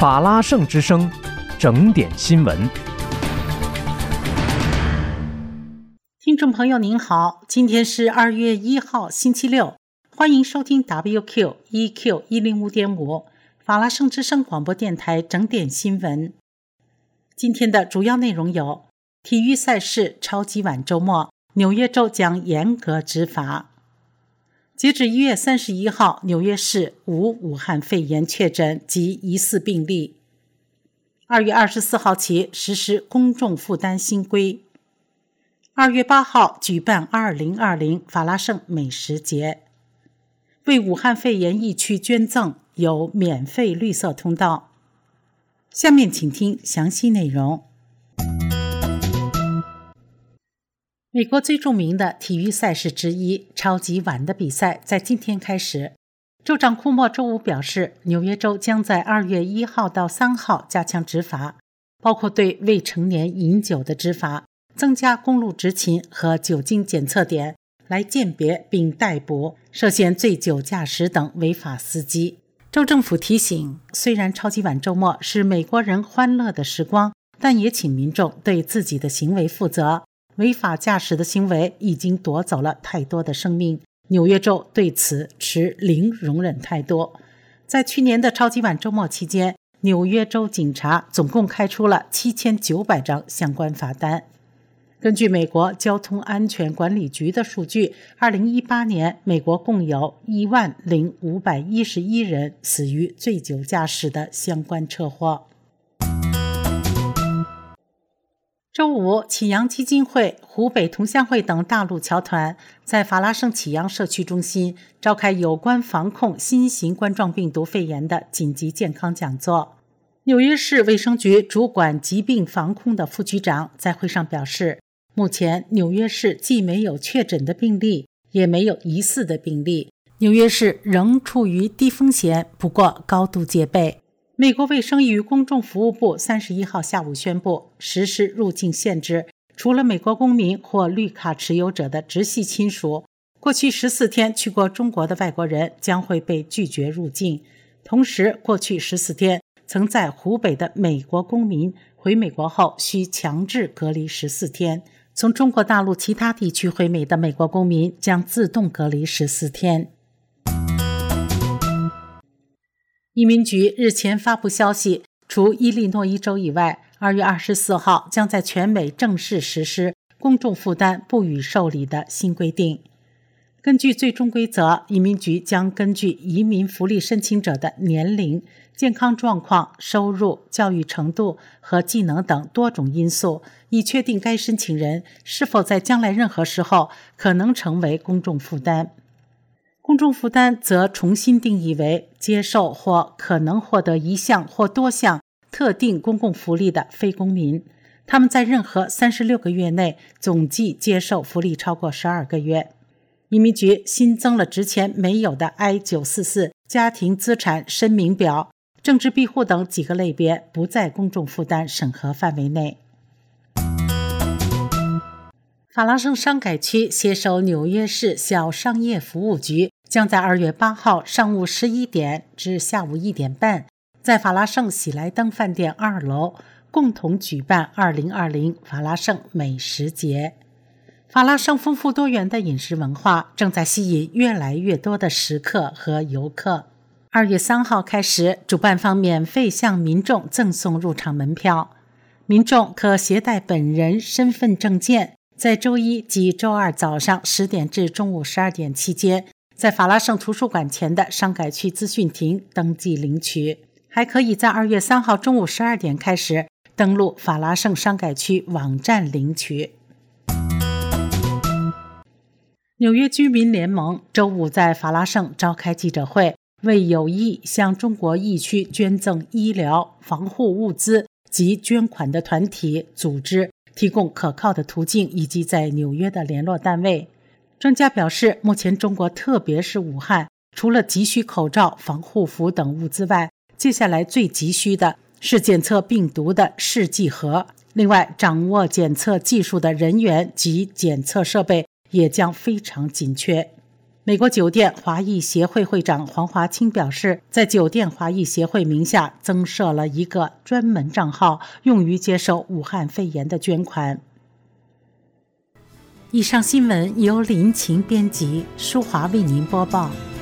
法拉盛之声，整点新闻。 听众朋友您好，今天是2月1号星期六，欢迎收听 WQ1Q105.5 法拉盛之声广播电台整点新闻。今天的主要内容有：体育赛事超级碗周末，纽约州将严格执法。截至1月31号，纽约市无武汉肺炎确诊及疑似病例。2月24号起实施公众负担新规。2月8号举办2020法拉盛美食节。为武汉肺炎疫区捐赠，有免费绿色通道。下面请听详细内容。美国最著名的体育赛事之一超级碗的比赛在今天开始。州长库莫周五表示，纽约州将在2月1号到3号加强执法，包括对未成年饮酒的执法，增加公路执勤和酒精检测点，来鉴别并逮捕涉嫌醉酒驾驶等违法司机。州政府提醒，虽然超级碗周末是美国人欢乐的时光，但也请民众对自己的行为负责。违法驾驶的行为已经夺走了太多的生命，纽约州对此持零容忍态度。在去年的超级碗周末期间，纽约州警察总共开出了7900张相关罚单。根据美国交通安全管理局的数据，2018年美国共有10511人死于醉酒驾驶的相关车祸。周五，启阳基金会、湖北同乡会等大陆侨团在法拉盛启阳社区中心召开有关防控新型冠状病毒肺炎的紧急健康讲座。纽约市卫生局主管疾病防控的副局长在会上表示，目前纽约市既没有确诊的病例，也没有疑似的病例，纽约市仍处于低风险，不过高度戒备。美国卫生与公众服务部31号下午宣布实施入境限制，除了美国公民或绿卡持有者的直系亲属，过去14天去过中国的外国人将会被拒绝入境。同时，过去14天曾在湖北的美国公民回美国后需强制隔离14天，从中国大陆其他地区回美的美国公民将自动隔离14天。移民局日前发布消息，除伊利诺伊州以外，2月24号将在全美正式实施公众负担不予受理的新规定。根据最终规则，移民局将根据移民福利申请者的年龄、健康状况、收入、教育程度和技能等多种因素，以确定该申请人是否在将来任何时候可能成为公众负担。公众负担则重新定义为接受或可能获得一项或多项特定公共福利的非公民，他们在任何36个月内总计接受福利超过12个月。移民局新增了之前没有的 I-944 家庭资产声明表，政治庇护等几个类别不在公众负担审核范围内。法拉盛商改区携手纽约市小商业服务局将在2月8号上午11点至下午1点半，在法拉盛喜来登饭店2楼共同举办2020法拉盛美食节。法拉盛丰富多元的饮食文化正在吸引越来越多的食客和游客。2月3号开始，主办方免费向民众赠送入场门票，民众可携带本人身份证件，在周一及周二早上10点至中午12点期间，在法拉盛图书馆前的商改区资讯亭登记领取，还可以在2月3号中午12点开始登录法拉盛商改区网站领取。纽约居民联盟周五在法拉盛召开记者会，为有意向中国疫区捐赠医疗、防护物资及捐款的团体、组织提供可靠的途径以及在纽约的联络单位。专家表示，目前中国特别是武汉，除了急需口罩、防护服等物资外，接下来最急需的是检测病毒的试剂盒。另外，掌握检测技术的人员及检测设备也将非常紧缺。 美国酒店华裔协会会长黄华清表示，在酒店华裔协会名下增设了一个专门账号，用于接受武汉肺炎的捐款。以上新闻由林晴编辑，舒华为您播报。